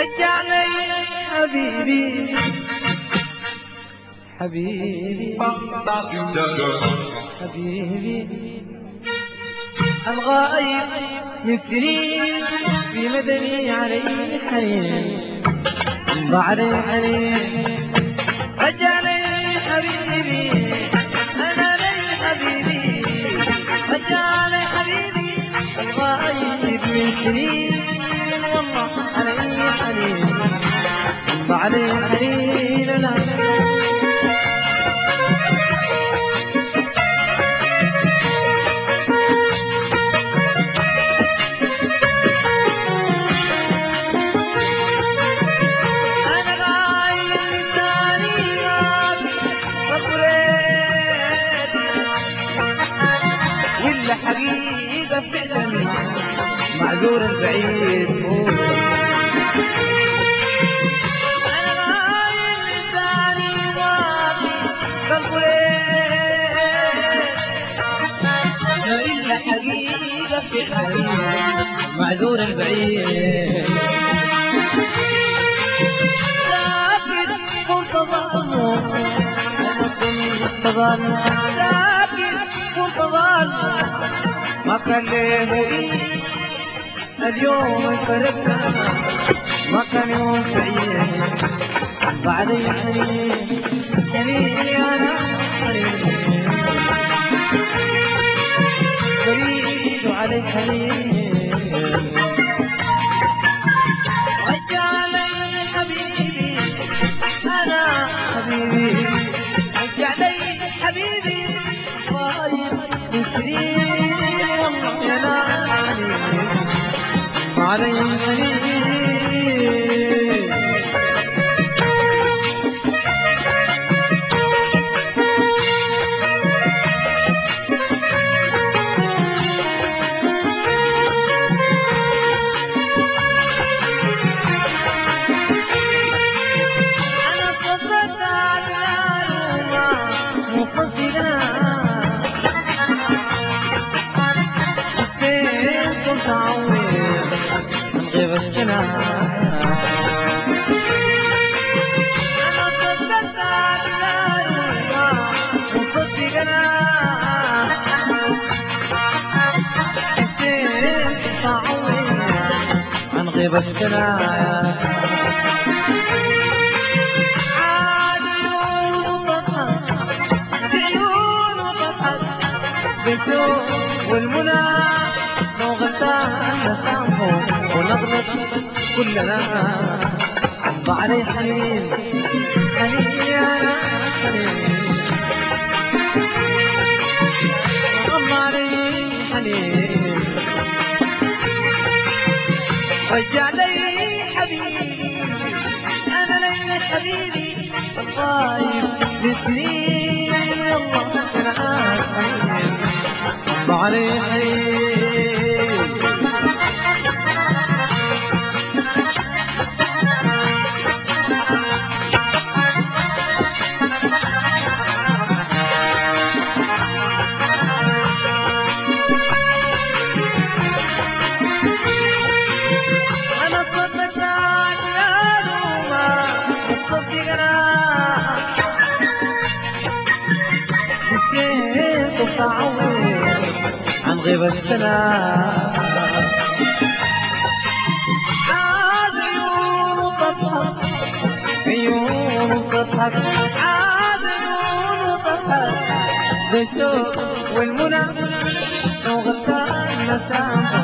رجعني حبيبي حبيبي حبيبي الغايب من سنين في مدني علي حنين بعد حنين رجعني حبيبي أنا لي حبيبي رجعني حبيبي الغايب من سنين والله علي حنين بعد حنين أنا حقيقة فعلا معذور البعيد أنا غايب لساني واقي قلبه إلا حقيقة فعلا معذور البعيد ساكت كنت ظالم أنا كنت ظالم ساكت كنت ظالم ما كان له إيد اليوم انفرقنا ما كان يوم سعيد بعدي حنين حنين يا أنا حنين بريد علي حنين رجعني حبيبي أنا حبيبي رجعني حبيبي طاير من سنين والله يا ناني علي حنين أنا صدقت عدنان وما مصدقنا حسين تعويض من غيب السنة أنا صدقت عدنان وما مصدقنا حسين تعويض عن غيب السنة يا سلام بشوق والمنى لو غلطان نسامحه ونغلط كلنا عم علي حنين حنين يا أنا حنين عم علي حنين رجع لي حبيبي أنا لي حبيبي الغايب من سنين والله أنا حنين علي حنين أنا صدقت عدنان وما مصدقنا نسيت وتعود عن غيب السنة عاد عيون تضحك عيون تضحك عاد عيون تضحك بالشوق والمنى لو غلطان نسامحه